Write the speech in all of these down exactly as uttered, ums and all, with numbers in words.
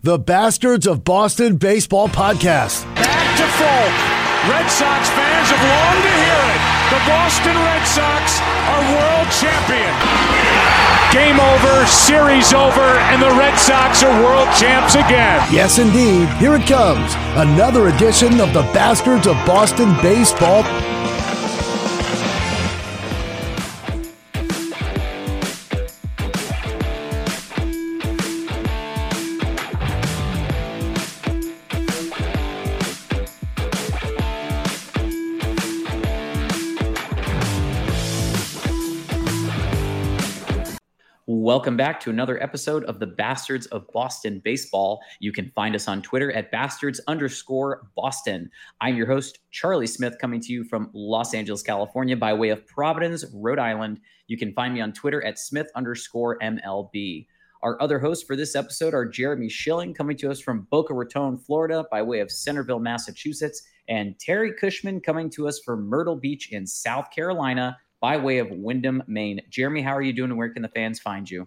the Bastards of Boston Baseball Podcast. Back to Folk. Red Sox fans have longed to hear it. The Boston Red Sox are world champion. Game over, series over, and the Red Sox are world champs again. Yes, indeed. Here it comes. Another edition of the Bastards of Boston Baseball. Welcome back to another episode of the Bastards of Boston Baseball. You can find us on Twitter at bastards underscore Boston. I'm your host, Charlie Smith, coming to you from Los Angeles, California, by way of Providence, Rhode Island. You can find me on Twitter at Smith underscore M L B. Our other hosts for this episode are Jeremy Schilling, coming to us from Boca Raton, Florida, by way of Centerville, Massachusetts, and Terry Cushman, coming to us from Myrtle Beach in South Carolina, by way of Windham, Maine. Jeremy, how are you doing and where can the fans find you?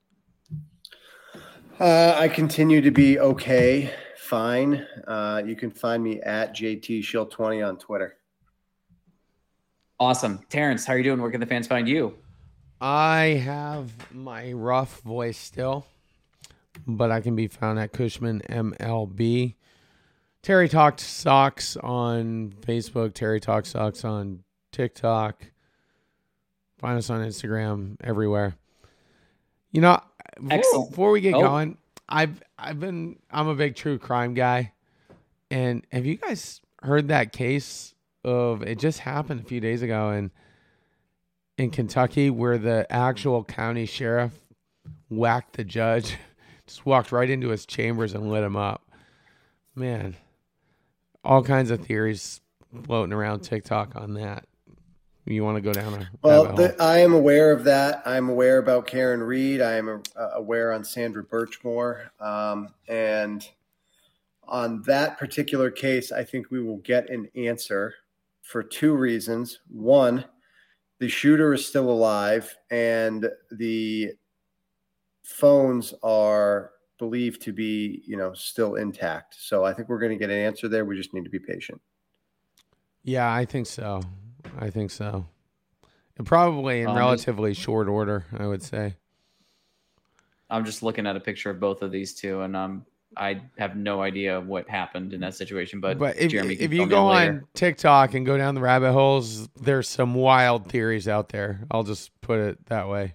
Uh, I continue to be okay, fine. Uh, you can find me at J T Shill twenty on Twitter. Awesome. Terrence, how are you doing? Where can the fans find you? I have my rough voice still, but I can be found at Cushman M L B. Terry Talk Sox on Facebook, Terry Talk Sox on TikTok. Find us on Instagram, everywhere. You know, before, before we get oh. going, I've I've been I'm a big true crime guy, and have you guys heard that case of it just happened a few days ago in in Kentucky where the actual county sheriff whacked the judge, just walked right into his chambers and lit him up. Man, all kinds of theories floating around TikTok on that. You want to go down a well, the, I am aware of that. I'm aware about Karen Reed. I am uh, aware on Sandra Birchmore. Um, and on that particular case, I think we will get an answer for two reasons. One, the shooter is still alive and the phones are believed to be, you know, still intact. So I think we're going to get an answer there. We just need to be patient. Yeah, I think so. I think so. And probably in um, relatively short order, I would say. I'm just looking at a picture of both of these two, and um, I have no idea what happened in that situation. But, but if, Jeremy, if you go on TikTok and go down the rabbit holes, there's some wild theories out there. I'll just put it that way.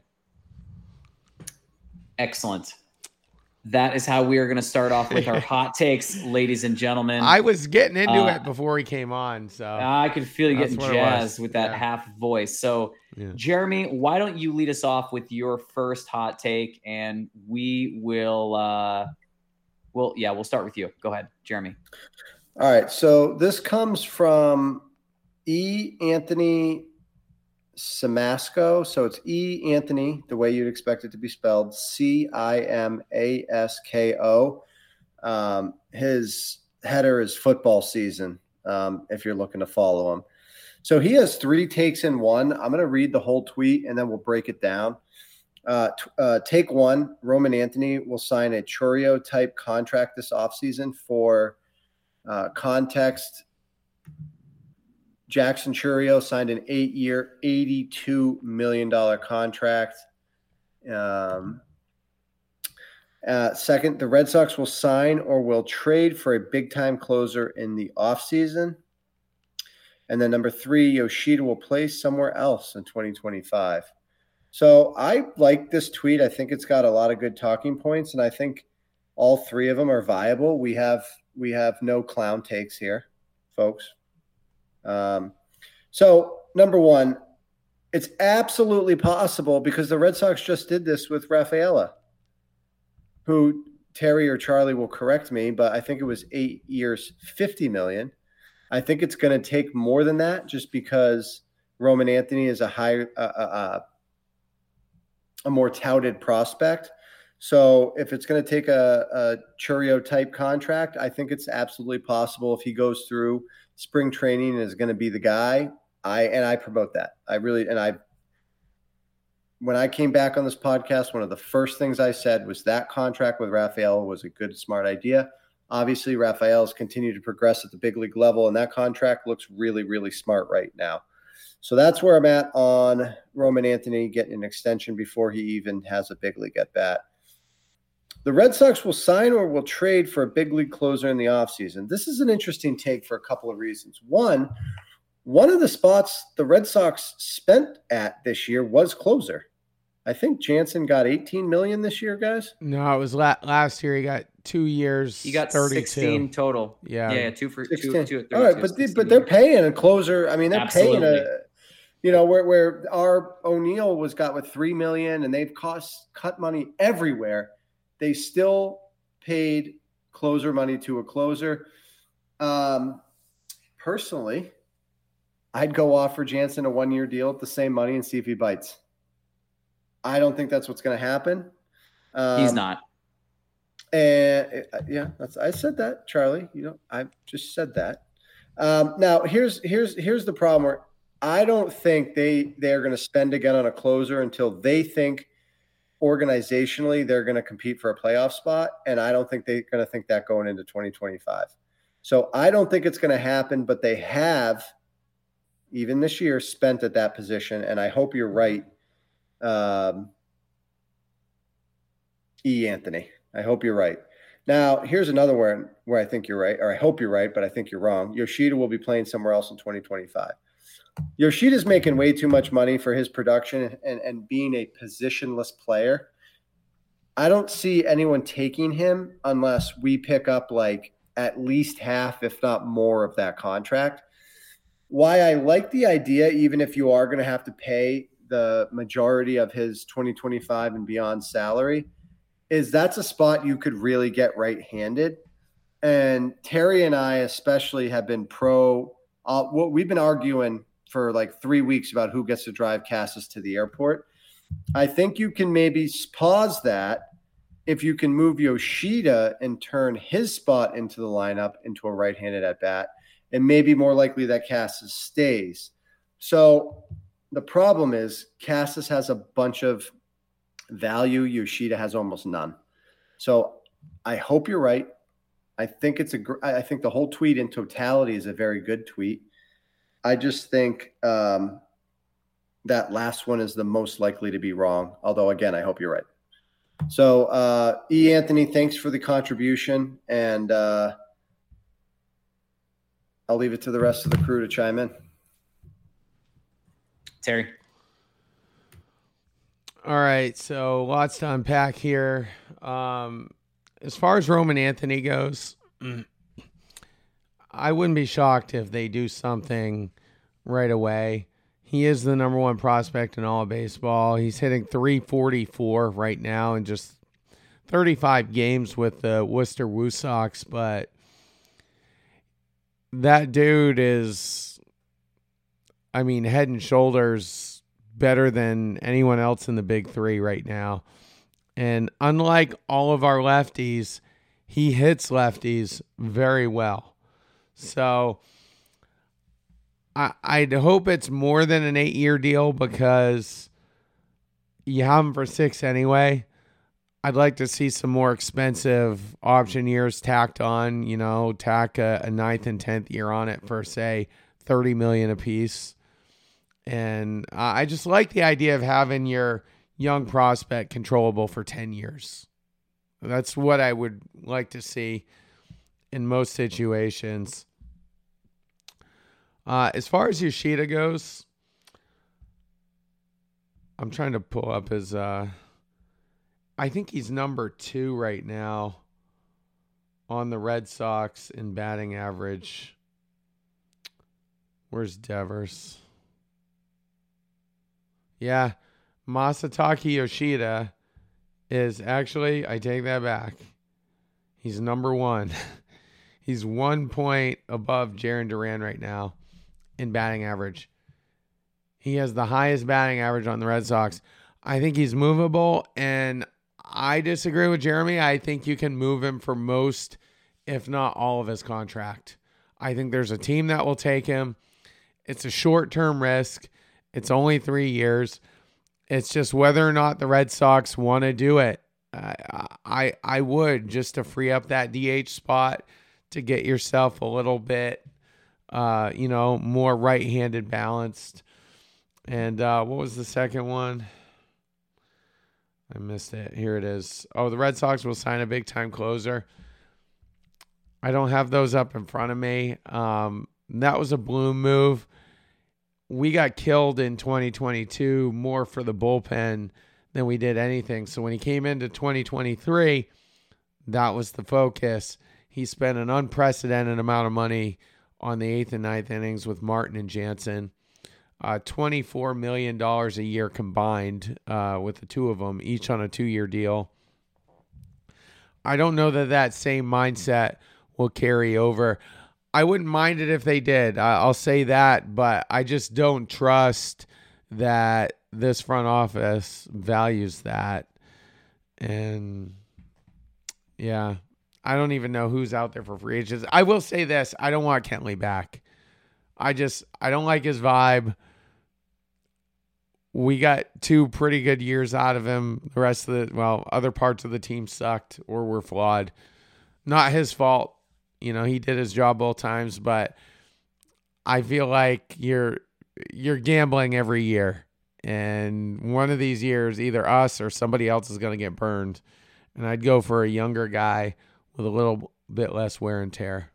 Excellent. That is how we are going to start off with our hot takes, ladies and gentlemen. I was getting into uh, it before he came on, so I could feel you getting jazzed with that yeah. half voice. So, yeah. Jeremy, why don't you lead us off with your first hot take, and we will, uh, well, yeah, we'll start with you. Go ahead, Jeremy. All right. So this comes from E. Anthony Simasco. So it's E. Anthony, the way you'd expect it to be spelled, C I M A S K O. Um, his header is football season, um, if you're looking to follow him. So he has three takes in one. I'm going to read the whole tweet, and then we'll break it down. Uh, t- uh, take one, Roman Anthony will sign a Chourio-type contract this offseason. For uh, context, Jackson Chourio signed an eight-year, eighty-two million dollars contract. Um, uh, second, the Red Sox will sign or will trade for a big-time closer in the offseason. And then number three, Yoshida will play somewhere else in twenty twenty-five. So I like this tweet. I think it's got a lot of good talking points, and I think all three of them are viable. We have we have no clown takes here, folks. Um, so number one, it's absolutely possible because the Red Sox just did this with Rafaela, who Terry or Charlie will correct me, but I think it was eight years, fifty million. I think it's going to take more than that just because Roman Anthony is a high, uh, uh, a more touted prospect. So if it's going to take a, a Chourio type contract, I think it's absolutely possible if he goes through spring training and is going to be the guy. I and I promote that. I really and I when I came back on this podcast, one of the first things I said was that contract with Rafael was a good, smart idea. Obviously, Rafael's continued to progress at the big league level, and that contract looks really, really smart right now. So that's where I'm at on Roman Anthony getting an extension before he even has a big league at bat. The Red Sox will sign or will trade for a big league closer in the offseason. This is an interesting take for a couple of reasons. One, one of the spots the Red Sox spent at this year was closer. I think Jansen got eighteen million dollars this year, guys. No, it was la- last year. He got two years. He got thirty-two. sixteen total. Yeah, yeah, two for sixteen. two. two All right, but they, but they're paying a closer. I mean, they're Absolutely. paying a. You know, where where our O'Neill was got with three million dollars and they've cost cut money everywhere, they still paid closer money to a closer. Um, personally, I'd go offer Jansen a one-year deal at the same money and see if he bites. I don't think that's what's going to happen. Um, He's not. And uh, yeah, that's I said that, Charlie. You know, I just said that. Um, now here's here's here's the problem where I don't think they they're going to spend again on a closer until they think organizationally they're going to compete for a playoff spot, and I don't think they're going to think that going into twenty twenty-five. So I don't think it's going to happen, but they have even this year spent at that position, and I hope you're right, um, E. Anthony. I hope you're right. Now, here's another where where I think you're right, or I hope you're right, but I think you're wrong. Yoshida will be playing somewhere else in twenty twenty-five. Yoshida's making way too much money for his production and, and being a positionless player. I don't see anyone taking him unless we pick up like at least half, if not more, of that contract. Why I like the idea, even if you are going to have to pay the majority of his twenty twenty-five and beyond salary, is that's a spot you could really get right-handed. And Terry and I especially have been pro uh, – what we've been arguing for like three weeks about who gets to drive Casas to the airport. I think you can maybe pause that if you can move Yoshida and turn his spot into the lineup into a right-handed at-bat, and maybe more likely that Casas stays. So the problem is Casas has a bunch of value. Yoshida has almost none. So I hope you're right. I think it's a. I think the whole tweet in totality is a very good tweet. I just think um, that last one is the most likely to be wrong. Although, again, I hope you're right. So, uh, E. Anthony, thanks for the contribution, and uh, I'll leave it to the rest of the crew to chime in. Terry. All right, so lots to unpack here. Um, as far as Roman Anthony goes, I wouldn't be shocked if they do something right away. He is the number one prospect in all of baseball. He's hitting three forty-four right now in just thirty-five games with the Worcester Woo Sox, but that dude is, I mean, head and shoulders better than anyone else in the big three right now. And unlike all of our lefties, he hits lefties very well. So I, I'd hope it's more than an eight-year deal because you have him for six anyway. I'd like to see some more expensive option years tacked on, you know, tack a, a ninth and tenth year on it for, say, thirty million dollars a piece. And uh, I just like the idea of having your young prospect controllable for ten years. That's what I would like to see in most situations. Uh, as far as Yoshida goes, I'm trying to pull up his... Uh, I think he's number two right now on the Red Sox in batting average. Where's Devers? Yeah, Masataka Yoshida is actually, I take that back. He's number one. He's one point above Jarren Duran right now in batting average. He has the highest batting average on the Red Sox. I think he's movable, and I disagree with Jeremy. I think you can move him for most, if not all, of his contract. I think there's a team that will take him. It's a short-term risk. It's only three years. It's just whether or not the Red Sox want to do it. I, I I would, just to free up that D H spot to get yourself a little bit, uh, you know, more right-handed balanced. And uh, what was the second one? I missed it. Here it is. Oh, the Red Sox will sign a big-time closer. I don't have those up in front of me. Um, that was a Bloom move. We got killed in twenty twenty-two more for the bullpen than we did anything. So when he came into twenty twenty-three, that was the focus. He spent an unprecedented amount of money on the eighth and ninth innings with Martin and Jansen. Uh, twenty-four million dollars a year combined uh, with the two of them, each on a two-year deal. I don't know that that same mindset will carry over. I wouldn't mind it if they did. I'll say that, but I just don't trust that this front office values that. And yeah, I don't even know who's out there for free agents. I will say this. I don't want Kenley back. I just, I don't like his vibe. We got two pretty good years out of him. The rest of the, well, other parts of the team sucked or were flawed. Not his fault. You know, he did his job both times, but I feel like you're you're gambling every year. And one of these years, either us or somebody else is going to get burned. And I'd go for a younger guy with a little bit less wear and tear.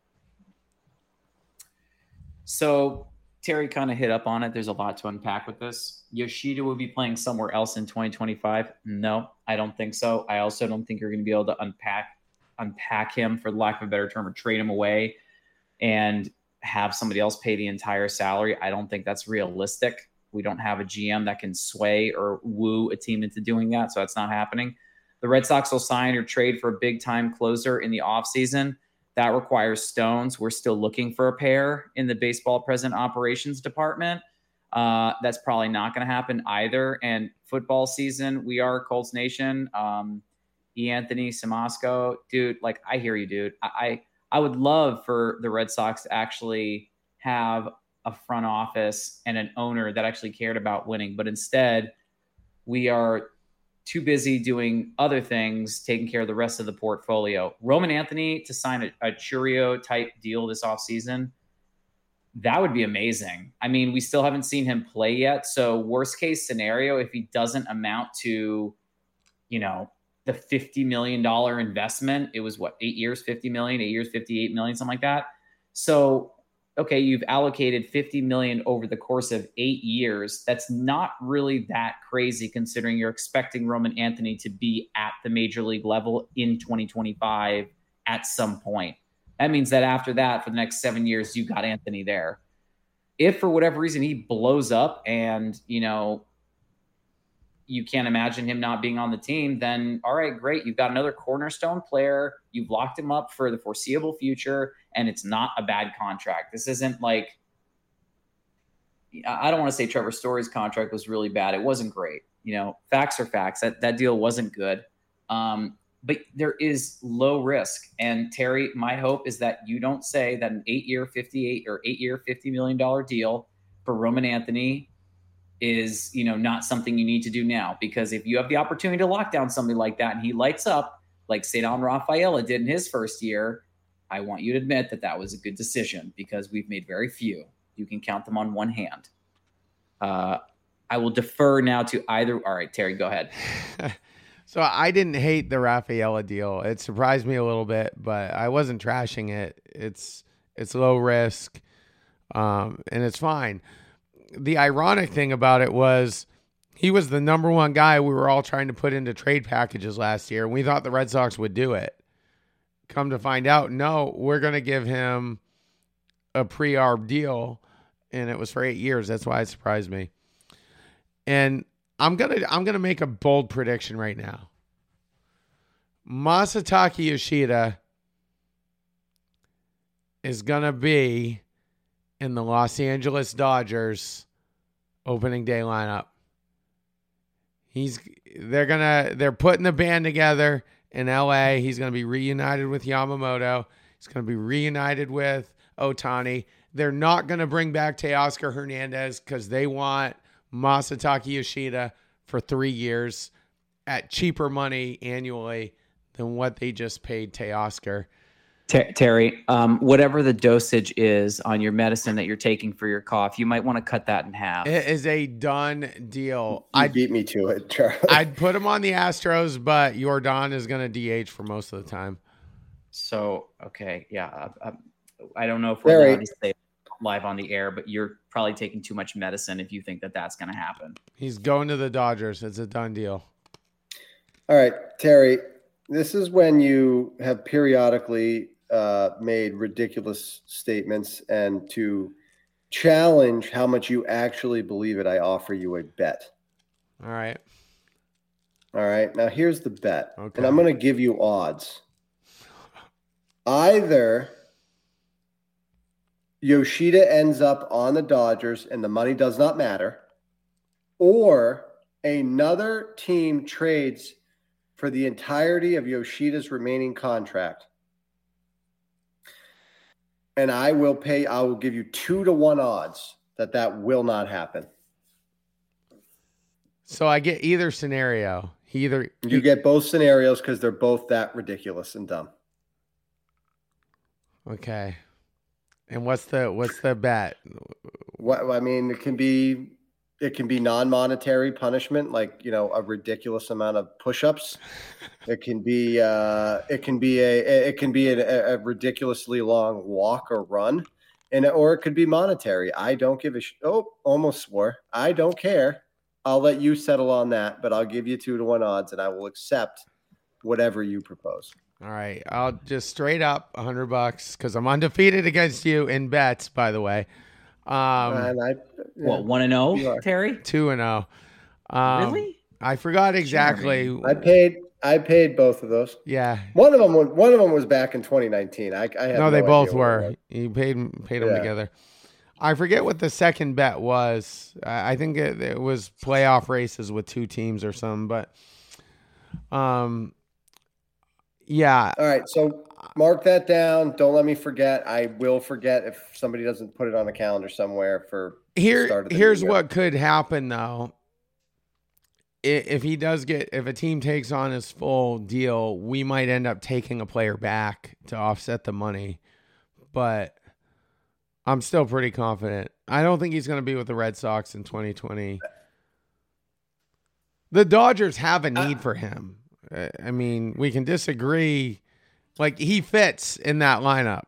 So Terry kind of hit up on it. There's a lot to unpack with this. Yoshida will be playing somewhere else in twenty twenty-five. No, I don't think so. I also don't think you're going to be able to unpack unpack him, for lack of a better term, or trade him away and have somebody else pay the entire salary. I don't think that's realistic. We don't have a G M that can sway or woo a team into doing that, so that's not happening. The Red Sox will sign or trade for a big-time closer in the offseason. That requires Stones. We're still looking for a pair in the baseball present operations department. Uh, that's probably not going to happen either. And football season, we are Colts Nation. Um, E. Anthony Simasco, dude, like, I hear you, dude. I, I I would love for the Red Sox to actually have a front office and an owner that actually cared about winning. But instead, we are too busy doing other things, taking care of the rest of the portfolio. Roman Anthony to sign a, a Churio-type deal this offseason, that would be amazing. I mean, we still haven't seen him play yet. So worst case scenario, if he doesn't amount to, you know, the fifty million dollars investment, it was what, eight years, fifty million, eight years, fifty-eight million, something like that. So, okay, you've allocated fifty million over the course of eight years. That's not really that crazy considering you're expecting Roman Anthony to be at the major league level in twenty twenty-five at some point. That means that after that, for the next seven years, you got Anthony there. If for whatever reason he blows up and, you know, you can't imagine him not being on the team, then all right, great. You've got another cornerstone player. You've locked him up for the foreseeable future, and it's not a bad contract. This isn't like, I don't want to say Trevor Story's contract was really bad. It wasn't great. You know, facts are facts. That, that deal wasn't good. Um, but there is low risk. And Terry, my hope is that you don't say that an eight-year fifty-eight or eight-year fifty million dollars deal for Roman Anthony is, you know, not something you need to do now. Because if you have the opportunity to lock down somebody like that and he lights up like Ceddanne Rafaela did in his first year, I want you to admit that that was a good decision, because we've made very few. You can count them on one hand. Uh, I will defer now to either. All right, Terry, go ahead. So I didn't hate the Rafaela deal. It surprised me a little bit, but I wasn't trashing it. It's it's low risk, um, and it's fine. The ironic thing about it was he was the number one guy we were all trying to put into trade packages last year, and we thought the Red Sox would do it. Come to find out, no, we're going to give him a pre-arb deal, and it was for eight years. That's why it surprised me. And I'm gonna I'm gonna make a bold prediction right now. Masataka Yoshida is gonna be in the Los Angeles Dodgers opening day lineup. He's they're gonna they're putting the band together in L A. He's gonna be reunited with Yamamoto. He's gonna be reunited with Ohtani. They're not gonna bring back Teoscar Hernandez because they want Masataka Yoshida for three years at cheaper money annually than what they just paid Teoscar. Ter- Terry, um, whatever the dosage is on your medicine that you're taking for your cough, you might want to cut that in half. It is a done deal. You I'd beat me to it, Charlie. I'd put him on the Astros, but Jordan is going to D H for most of the time. So, okay, yeah. I, I don't know if we're Terry. allowed to say live on the air, but you're probably taking too much medicine if you think that that's going to happen. He's going to the Dodgers. It's a done deal. All right, Terry, this is when you have periodically uh, made ridiculous statements, and to challenge how much you actually believe it, I offer you a bet. All right. All right. Now here's the bet. Okay. And I'm going to give you odds. Either Yoshida ends up on the Dodgers and the money does not matter, or another team trades for the entirety of Yoshida's remaining contract. And I will pay, I will give you two to one odds that that will not happen. So I get either scenario. He either You get both scenarios because they're both that ridiculous and dumb. Okay. And what's the what's the bet? What I mean, it can be it can be non-monetary punishment, like, you know, a ridiculous amount of push-ups. It can be uh, it can be a it can be a, a ridiculously long walk or run, and or it could be monetary. I don't give a sh- oh, almost swore. I don't care. I'll let you settle on that, but I'll give you two to one odds, and I will accept whatever you propose. All right. I'll just straight up a hundred bucks because I'm undefeated against you in bets, by the way. Um, and I, What, one and You zero, are. Terry? two and oh. Um, Really? I forgot exactly. I paid I paid both of those. Yeah. One of them was one of them was back in twenty nineteen. I, I had No, they no both idea what it were. was. You paid paid them Yeah. together. I forget what the second bet was. I I think it, it was playoff races with two teams or something. But, um, yeah, All right, so mark that down. Don't let me forget. I will forget if somebody doesn't put it on a calendar somewhere for the here start of the here's year. what could happen though. I- If he does get, if a team takes on his full deal, we might end up taking a player back to offset the money. But I'm still pretty confident. I don't think he's going to be with the Red Sox in twenty twenty. The Dodgers have a need for him. Uh, I mean, we can disagree. Like, he fits in that lineup.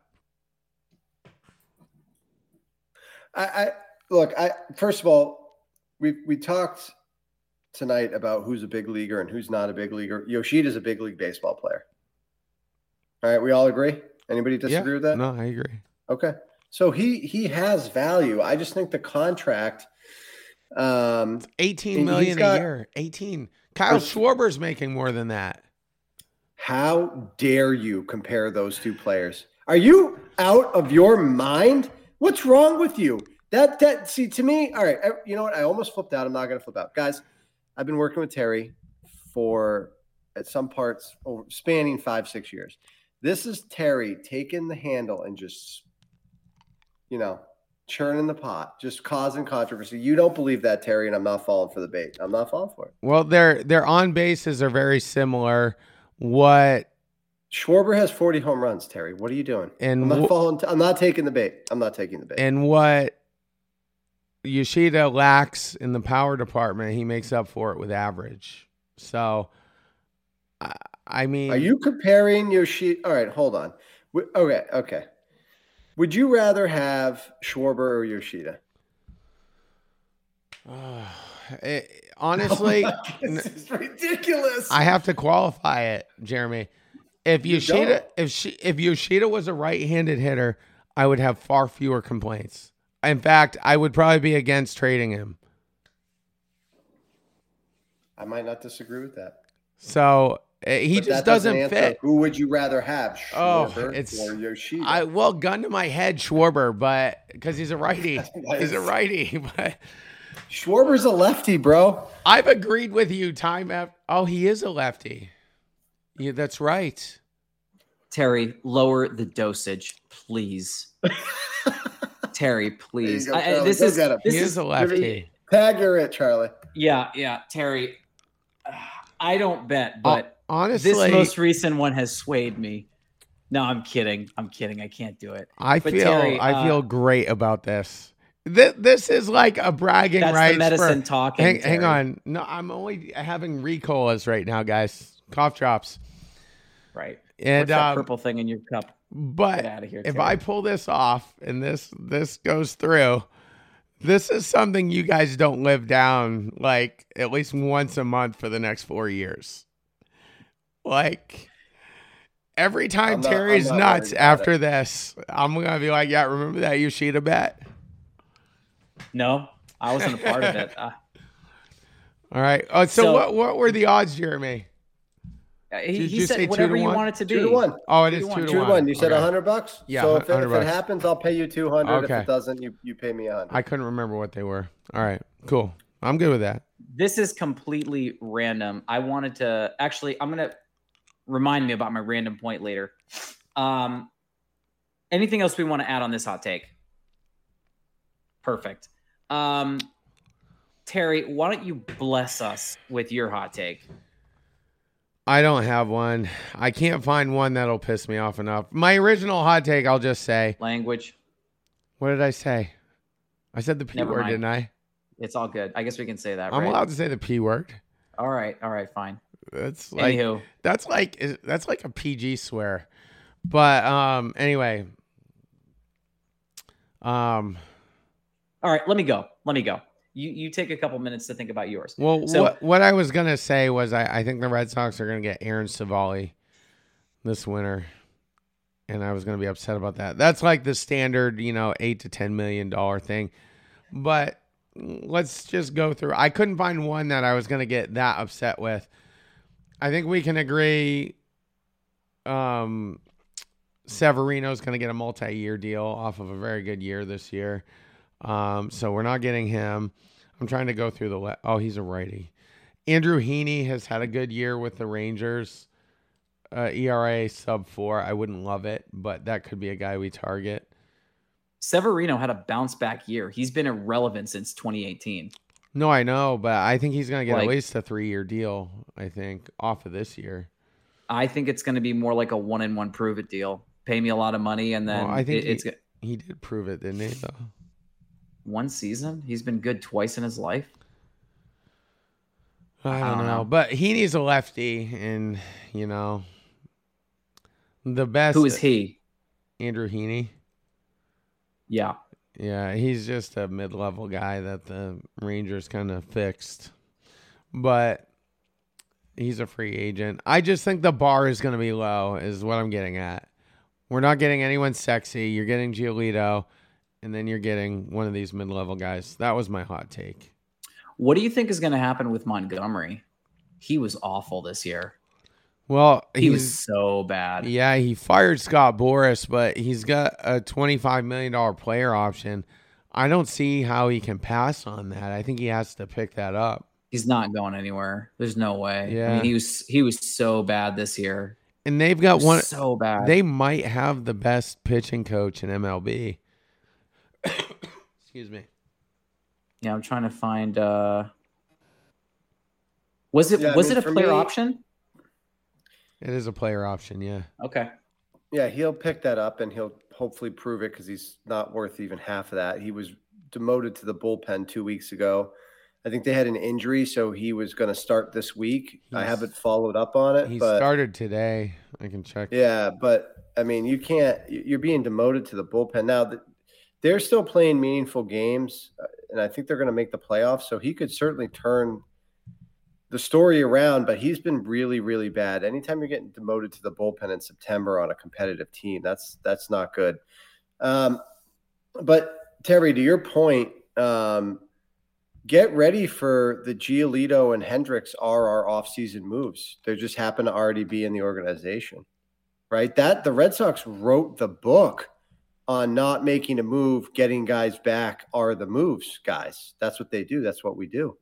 I, I look. I first of all, we we talked tonight about who's a big leaguer and who's not a big leaguer. Yoshida's a big league baseball player. All right, we all agree. Anybody disagree Yeah. with that? No, I agree. Okay. So he he has value. I just think the contract. Um, eighteen He's million got- a year. eighteen. Kyle Oh. Schwarber's making more than that. how dare you compare those two players? Are you out of your mind? What's wrong with you? That that see to me. All right. I, you know what? I almost flipped out. I'm not going to flip out, guys. I've been working with Terry for at some parts over, spanning five six years. This is Terry taking the handle and just, you know, churning the pot, just causing controversy. You don't believe that, Terry, and I'm not falling for the bait. I'm not falling for it. Well, their their on bases are very similar. What Schwarber has forty home runs, Terry. What are you doing? And I'm not wh- falling. T- I'm not taking the bait. I'm not taking the bait. and what Yoshida lacks in the power department, he makes up for it with average. So, I, I mean, Are you comparing Yoshida? All right, hold on. W- Okay, okay. Would you rather have Schwarber or Yoshida? eh, honestly, This is ridiculous. I have to qualify it, Jeremy. If You Yoshida, don't. if she, if Yoshida was a right-handed hitter, I would have far fewer complaints. In fact, I would probably be against trading him. I might not disagree with that. So uh, he But just that doesn't doesn't answer fit. Who would you rather have, Oh, Schwarber it's- or Yoshida? I well, gun to my head, Schwarber, but because he's a righty, he's a righty. But Schwarber's a lefty, bro. I've agreed with you time after. Oh, he is a lefty. Yeah, that's right. Terry, lower the dosage, please. Terry, please. There you go, I- I- Charlie. this Go is get him. this He is is a lefty. Tag, you're it, Charlie. Yeah, yeah, Terry. I don't bet, but uh, honestly, this most recent one has swayed me. No, I'm kidding. I'm kidding. I can't do it. I but feel Terry, I uh, feel great about this. This, this is like a bragging that's rights the medicine for, talking. Hang, hang Terry. on. No, I'm only having Ricolas right now, guys. Cough drops. Right. And What's that um, purple thing in your cup? But Get out of here, if Terry. I pull this off and this this goes through, this is something you guys don't live down like at least once a month for the next four years. Like every time I'm not- Terry's I'm not nuts worried about after this, I'm gonna be like, yeah, remember that Yoshida bet? No, I wasn't a part of it. Uh, All right. Oh, so, So- what what were the odds, Jeremy? he Did he you say said two whatever to you one? want it to be. Two to one. Oh, it Two is to one. two to Two one. to one. You said a Okay. hundred bucks. Yeah, So if, it, hundred if it bucks. happens, I'll pay you two hundred. Okay. If it doesn't, you you pay me a hundred. I couldn't remember what they were. All right, cool. I'm good with that. This is completely random. I wanted to actually. I'm gonna remind me about my random point later. Um, anything else we want to add on this hot take? Perfect. Um, Terry, why don't you bless us with your hot take? I don't have one. I can't find one that'll piss me off enough. My original hot take, I'll just say. Language. What did I say? I said the P Never word, mind. didn't I? It's all good. I guess we can say that, I'm right? allowed to say the P word. All right. All right. Fine. That's like Anywho. that's like is- that's like a P G swear. But um anyway. Um All right. Let me go. Let me go. You you take a couple minutes to think about yours. well So- what what I was gonna say was I, I think the Red Sox are gonna get Aaron Savali this winter. And I was gonna be upset about that. That's like the standard, you know, eight to ten million dollar thing. But let's just go through. I couldn't find one that I was going to get that upset with. I think we can agree um, Severino's going to get a multi-year deal off of a very good year this year. Um, so we're not getting him. I'm trying to go through the le- – oh, he's a righty. Andrew Heaney has had a good year with the Rangers. Uh, E R A sub four. I wouldn't love it, but that could be a guy we target. Severino had a bounce back year. He's been irrelevant since twenty eighteen. No, I know, but I think he's going to get Like- at least a three-year deal, I think, off of this year. I think it's going to be more like a one and one prove it deal. Pay me a lot of money and then Well, I think it, it's he, he did prove it, didn't he, though? one season. He's been good twice in his life. I don't, I don't know. know. But he needs a lefty, and, you know, the best. Who is he? Andrew Heaney. Yeah. Yeah, he's just a mid-level guy that the Rangers kind of fixed. But he's a free agent. I just think the bar is going to be low is what I'm getting at. We're not getting anyone sexy. You're getting Giolito, and then you're getting one of these mid-level guys. That was my hot take. What do you think is going to happen with Montgomery? He was awful this year. Well, He he's, was so bad. yeah, he fired Scott Boras, but he's got a twenty-five million dollars player option. I don't see how he can pass on that. I think he has to pick that up. He's not going anywhere. There's no way. I Yeah. mean, he was he was so bad this year. And they've got He was one. so bad. They might have the best pitching coach in M L B. Excuse me. Yeah, I'm trying to find. uh Was it Yeah, I was mean, it a for player me- option? It is a player option, yeah. Okay. Yeah, he'll pick that up and he'll hopefully prove it because he's not worth even half of that. He was demoted to the bullpen two weeks ago. I think they had an injury, so he was going to start this week. I He's- haven't followed up on it, He but started today. I can check. yeah, but I mean, you can't. You're being demoted to the bullpen now. That they're still playing meaningful games, uh, and I think they're going to make the playoffs. So he could certainly turn the story around. But he's been really, really bad. Anytime you're getting demoted to the bullpen in September on a competitive team, that's that's not good. Um, but Terry, to your point, um, get ready for the Giolito and Hendricks are our offseason moves. They just happen to already be in the organization. Right, that the Red Sox wrote the book on not making a move, getting guys back are the moves, guys. That's what they do. That's what we do,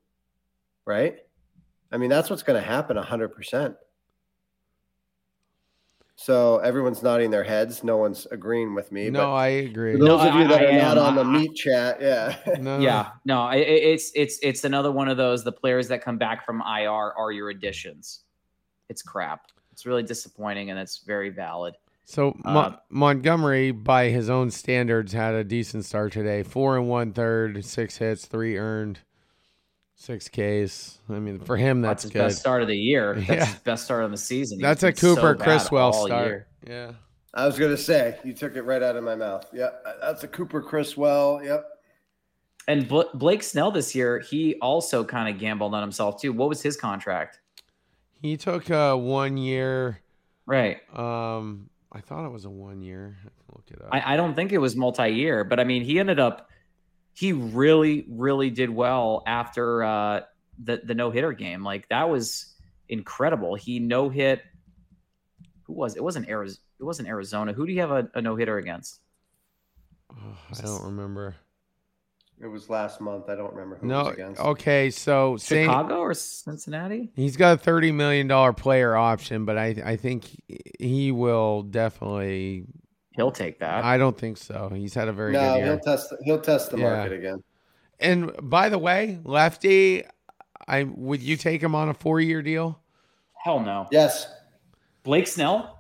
right? I mean, that's what's going to happen one hundred percent. So everyone's nodding their heads. No one's agreeing with me. No, but I agree. for those No, of you I- that I are not am. on the I- meat chat, yeah. No. Yeah, no, it, it's it's it's another one of those. The players that come back from I R are your additions. It's crap. It's really disappointing, and it's very valid. So Mo- Uh, Montgomery, by his own standards, had a decent start today. Four and one third, six hits, three earned, six Ks. I mean, for him, that's, That's his good. best start of the year. That's Yeah. his best start of the season. He's That's a been so Cooper bad Criswell all start. year. Yeah. I was going to say, you took it right out of my mouth. Yeah, that's a Cooper Criswell. Yep. And Bl- Blake Snell this year, he also kind of gambled on himself too. What was his contract? He took a one year. Right. Um, I thought it was a one year. I can look it up. I, I don't think it was multi-year, but I mean, he ended up, he really, really did well after uh, the the no hitter game. Like that was incredible. He no hit. Who was it? Wasn't Arizona. It wasn't Arizona. Who do you have a, a no hitter against? Oh, I don't remember. It was last month. I don't remember who No. it was against. Okay, so Saint, Chicago or Cincinnati? he's got a thirty million dollar player option, but I I think he will definitely. He'll take that. I don't think so. He's had a very no, good year. he'll test. He'll test the Yeah. market again. And by the way, lefty, I would you take him on a four year deal? Hell no. Yes. Blake Snell?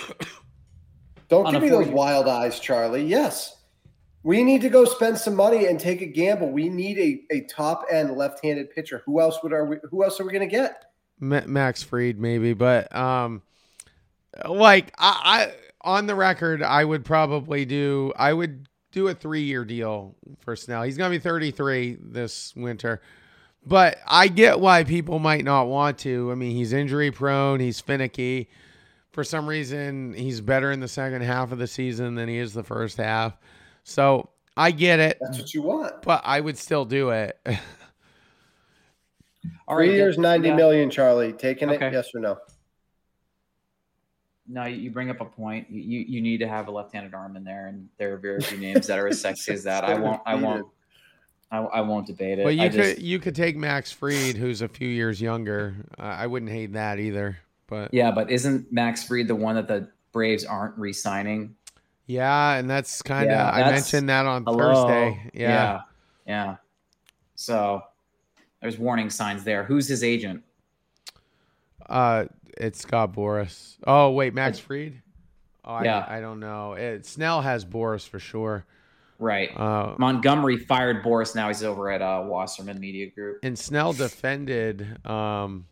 Don't On give a me those four-year- wild eyes, Charlie. Yes. We need to go spend some money and take a gamble. We need a, a top end left handed pitcher. Who else would are we? Who else are we going to get? Ma- Max Fried, maybe, but um, like I, I on the record, I would probably do. I would do a three year deal for Snell. He's gonna be thirty three this winter, but I get why people might not want to. I mean, he's injury prone. He's finicky. For some reason, he's better in the second half of the season than he is the first half. So I get it, That's what you want. but I would still do it. All Three right, years, then- ninety yeah. million. Charlie, taking Okay. it? Yes or no? No, you bring up a point. You, you you need to have a left-handed arm in there, and there are very few names that are as sexy as that. I won't. I won't. I, I won't debate it. But you I could just, you could take Max Fried, who's a few years younger. Uh, I wouldn't hate that either. But yeah. yeah, but isn't Max Fried the one that the Braves aren't re-signing? and that's kind of Yeah, I that's- mentioned that on Hello? Thursday. Yeah. yeah, yeah. So there's warning signs there. Who's his agent? Uh, it's Scott Boras. Oh wait, Max Fried. Oh, Yeah. I, I don't know. It, Snell has Boras for sure. Right. Uh, Montgomery fired Boris. Now he's over at uh, Wasserman Media Group. and Snell defended um,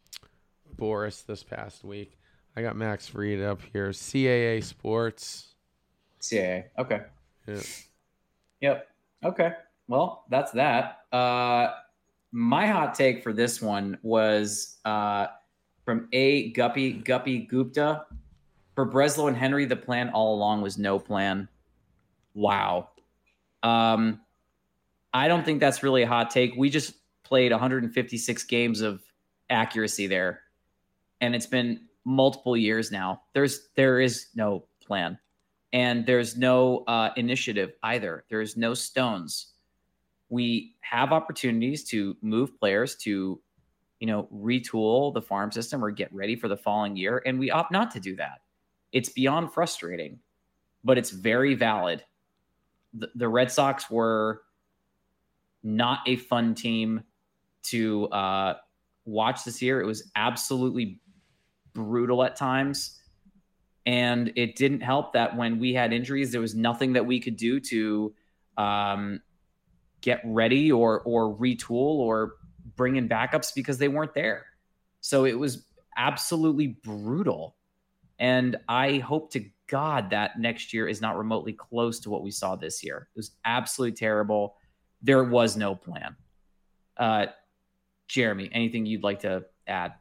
Boras this past week. I got Max Fried up here. C A A Sports. C A A. Okay. Yeah. Yep. Okay. Well, that's that. Uh, my hot take for this one was uh, from A. Guppy Guppy Gupta. For Breslow and Henry, the plan all along was no plan. Wow. Um, I don't think that's really a hot take. We just played one hundred fifty-six games of accuracy there, and it's been multiple years now. There's there is no plan, and there's no uh, initiative either. There's no stones. We have opportunities to move players to, you know, retool the farm system or get ready for the following year, and we opt not to do that. It's beyond frustrating, but it's very valid. The, the Red Sox were not a fun team to uh, watch this year. It was absolutely brutal at times. And it didn't help that when we had injuries, there was nothing that we could do to um, get ready or or retool or bring in backups because they weren't there. So it was absolutely brutal. And I hope to God that next year is not remotely close to what we saw this year. It was absolutely terrible. There was no plan. Uh, Jeremy, anything you'd like to add?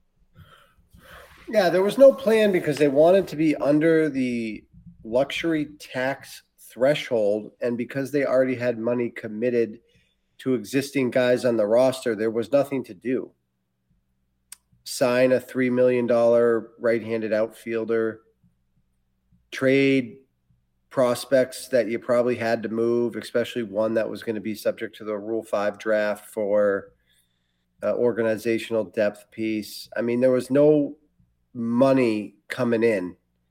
Yeah, there was no plan because they wanted to be under the luxury tax threshold. And because they already had money committed to existing guys on the roster, there was nothing to do. Sign a three million dollars right-handed outfielder, trade prospects that you probably had to move, especially one that was going to be subject to the Rule five draft for uh, organizational depth piece. I mean, there was no money coming in.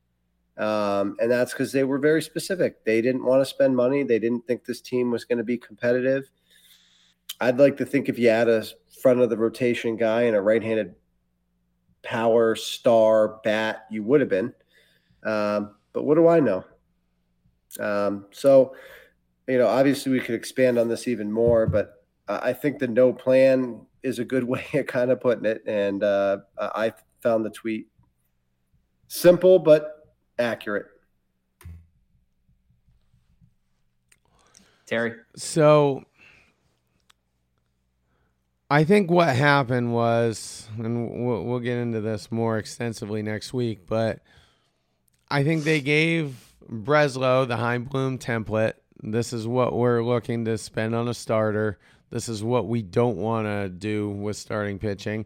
Um, and that's because they were very specific. They didn't want to spend money. They didn't think this team was going to be competitive. I'd like to think if you had a front of the rotation guy and a right-handed power star bat, you would have been. Um, but what do I know? Um, so, you know, obviously we could expand on this even more, but I think the no plan is a good way of kind of putting it. And uh, I found the tweet simple but accurate. Terry? So I think what happened was, and we'll, we'll get into this more extensively next week, but I think they gave Breslow the Heimblum template. This is what we're looking to spend on a starter. This is what we don't want to do with starting pitching.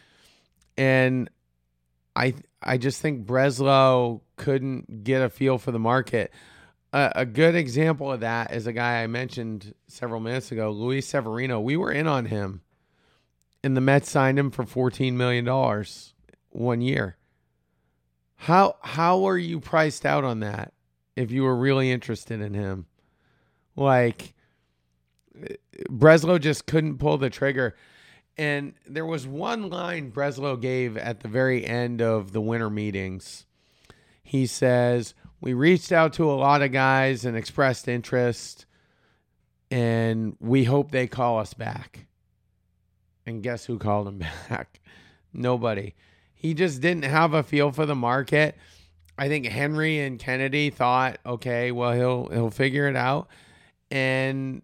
And I I just think Breslow couldn't get a feel for the market. Uh, a good example of that is a guy I mentioned several minutes ago, Luis Severino. We were in on him, and the Mets signed him for fourteen million dollars one year. How how are you priced out on that if you were really interested in him? Like, Breslow just couldn't pull the trigger. And there was one line Breslow gave at the very end of the winter meetings. He says, we reached out to a lot of guys and expressed interest, and we hope they call us back. And guess who called him back? Nobody. He just didn't have a feel for the market. I think Henry and Kennedy thought, okay, well, he'll he'll figure it out. And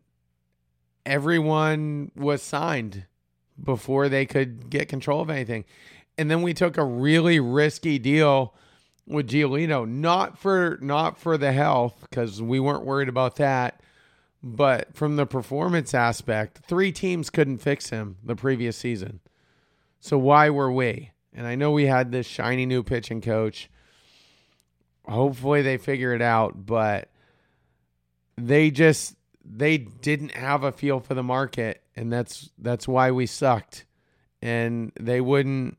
everyone was signed before they could get control of anything. And then we took a really risky deal with Giolito, not for not for the health, because we weren't worried about that, but from the performance aspect. Three teams couldn't fix him the previous season. So why were we? And I know we had this shiny new pitching coach. Hopefully they figure it out, but they just they didn't have a feel for the market, and that's that's why we sucked. And they wouldn't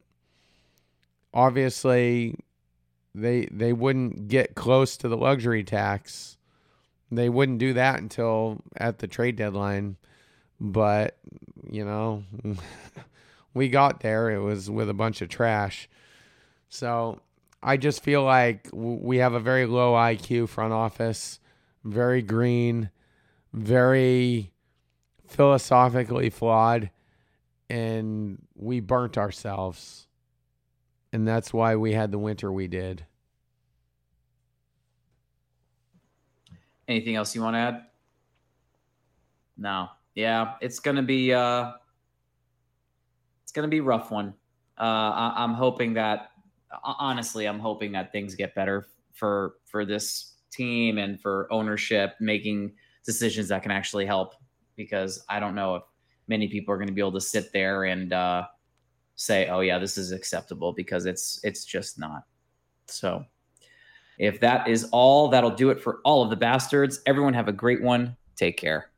obviously they they wouldn't get close to the luxury tax. They wouldn't do that until at the trade deadline. But, you know, we got there. It was with a bunch of trash. So I just feel like we have a very low I Q front office, very green, very philosophically flawed, and we burnt ourselves. And that's why we had the winter we did. Anything else you want to add? No. Yeah, it's gonna be uh, it's gonna be a rough one. Uh, I, I'm hoping that, honestly, I'm hoping that things get better for for this team and for ownership making decisions that can actually help. Because I don't know if many people are going to be able to sit there and uh, say, "Oh yeah, this is acceptable," because it's it's just not. So, if that is all, that'll do it for all of the bastards. Everyone have a great one. Take care.